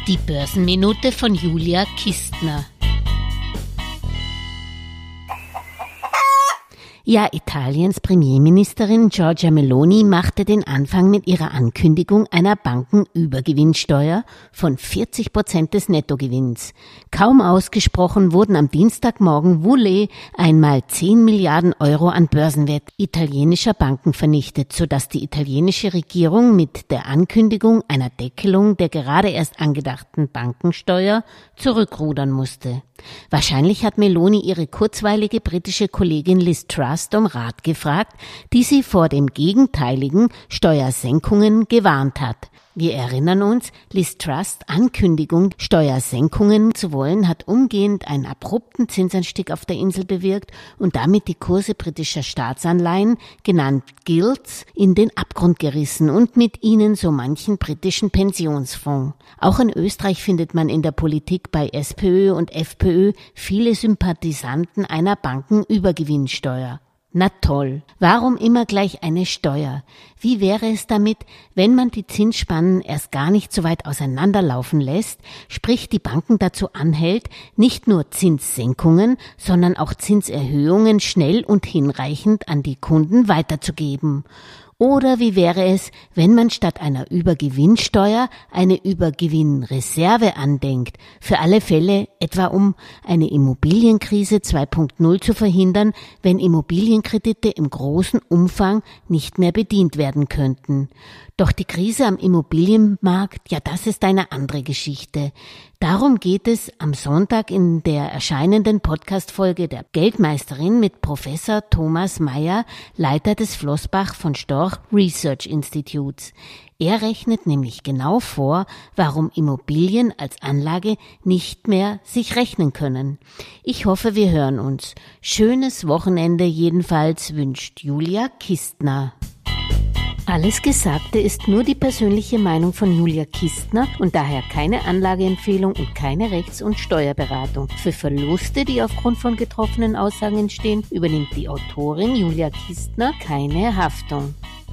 Die Börsenminute von Julia Kistner. Ja, Italiens Premierministerin Giorgia Meloni machte den Anfang mit ihrer Ankündigung einer Bankenübergewinnsteuer von 40% des Nettogewinns. Kaum ausgesprochen wurden am Dienstagmorgen Voulez einmal 10 Milliarden Euro an Börsenwert italienischer Banken vernichtet, sodass die italienische Regierung mit der Ankündigung einer Deckelung der gerade erst angedachten Bankensteuer zurückrudern musste. Wahrscheinlich hat Meloni ihre kurzweilige britische Kollegin Liz Truss um Rat gefragt, die sie vor den gegenteiligen Steuersenkungen gewarnt hat. Wir erinnern uns, Liz Truss' Ankündigung, Steuersenkungen zu wollen, hat umgehend einen abrupten Zinsanstieg auf der Insel bewirkt und damit die Kurse britischer Staatsanleihen, genannt Gilts, in den Abgrund gerissen und mit ihnen so manchen britischen Pensionsfonds. Auch in Österreich findet man in der Politik bei SPÖ und FPÖ viele Sympathisanten einer Bankenübergewinnsteuer. Na toll, warum immer gleich eine Steuer? Wie wäre es damit, wenn man die Zinsspannen erst gar nicht so weit auseinanderlaufen lässt, sprich die Banken dazu anhält, nicht nur Zinssenkungen, sondern auch Zinserhöhungen schnell und hinreichend an die Kunden weiterzugeben? Oder wie wäre es, wenn man statt einer Übergewinnsteuer eine Übergewinnreserve andenkt, für alle Fälle, etwa um eine Immobilienkrise 2.0 zu verhindern, wenn Immobilienkredite im großen Umfang nicht mehr bedient werden könnten. Doch die Krise am Immobilienmarkt, ja, das ist eine andere Geschichte. Darum geht es am Sonntag in der erscheinenden Podcast-Folge der Geldmeisterin mit Professor Thomas Mayer, Leiter des Flossbach von Storch Research Institutes. Er rechnet nämlich genau vor, warum Immobilien als Anlage nicht mehr sich rechnen können. Ich hoffe, wir hören uns. Schönes Wochenende jedenfalls wünscht Julia Kistner. Alles Gesagte ist nur die persönliche Meinung von Julia Kistner und daher keine Anlageempfehlung und keine Rechts- und Steuerberatung. Für Verluste, die aufgrund von getroffenen Aussagen entstehen, übernimmt die Autorin Julia Kistner keine Haftung.